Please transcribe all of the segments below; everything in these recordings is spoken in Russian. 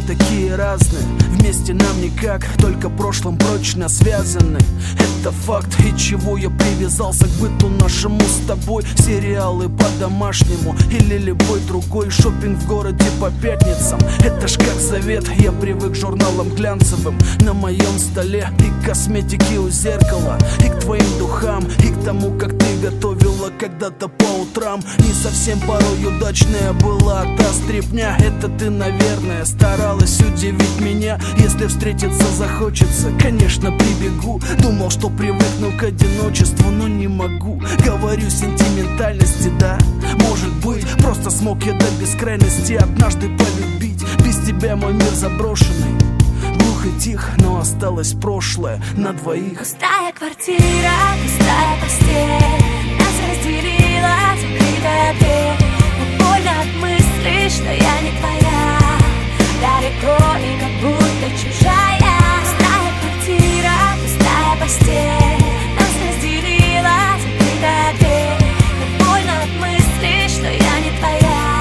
такие разные, вместе нам никак, только прошлым прочно связаны. Это факт, и чего я привязался к быту нашему с тобой. Сериалы по-домашнему или любой другой шопинг в городе по пятницам. Это ж как завет, я привык к журналам глянцевым на моем столе, и к косметике у зеркала, и к твоим духам, и к тому, как ты готовила когда-то по утрам. Не совсем порой удачная была та стряпня. Это ты, наверное, старалась удивить меня. Если встретиться захочется, конечно, прибегу. Думал, что привыкну к одиночеству, но не могу. Говорю, сентиментальности, да, может быть. Просто смог я до бескрайности однажды полюбить. Без тебя мой мир заброшенный, глух и тих, но осталось прошлое на двоих. Пустая квартира, пустая постель, нас разделила закрытая дверь. Но больно от мысли, что я не твоя, далеко и как будто чужая. Пустая квартира, пустая постель, нас разделила закрытая дверь. Но больно от мысли, что я не твоя,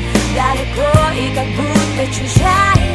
далеко и как будто чужая.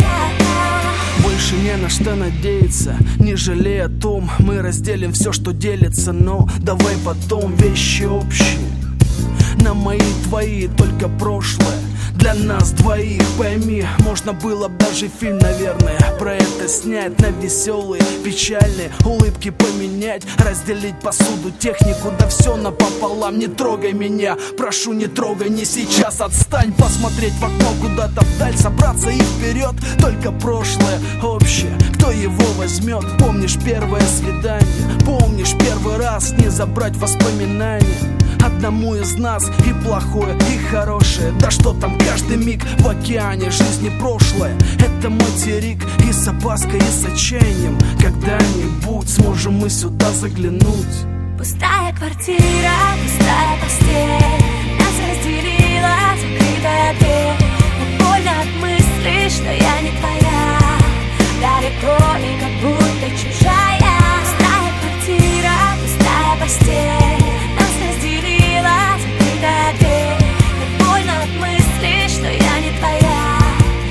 Больше не на что надеяться, не жалей о том. Мы разделим все, что делится, но давай потом вещи общие. На мои твои только прошлое, для нас двоих, пойми. Можно было бы даже фильм, наверное, про это снять. На веселые, печальные улыбки поменять, разделить посуду, технику, да все напополам. Не трогай меня, прошу, не трогай, не сейчас, отстань. Посмотреть в окно куда-то вдаль, собраться и вперед. Только прошлое общее, кто его возьмет? Помнишь первое свидание, помнишь первый раз? Не забрать воспоминания одному из нас, и плохое, и хорошее. Да что там, каждый миг в океане жизни прошлое. Это материк, и с опаской, и с отчаянием когда-нибудь сможем мы сюда заглянуть. Пустая квартира, пустая постель, нас разделила закрытая дверь. Но больно от мысли, что я не твоя, далеко и как будто чужая. Пустая квартира, пустая постель, нас разделила закрытая дверь. Но больно от мысли, что я не твоя,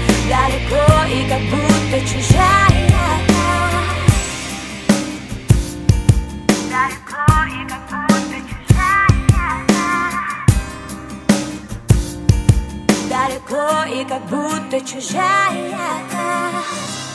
далеко и как будто чужая. Далеко и как будто чужая. Далеко и как будто чужая.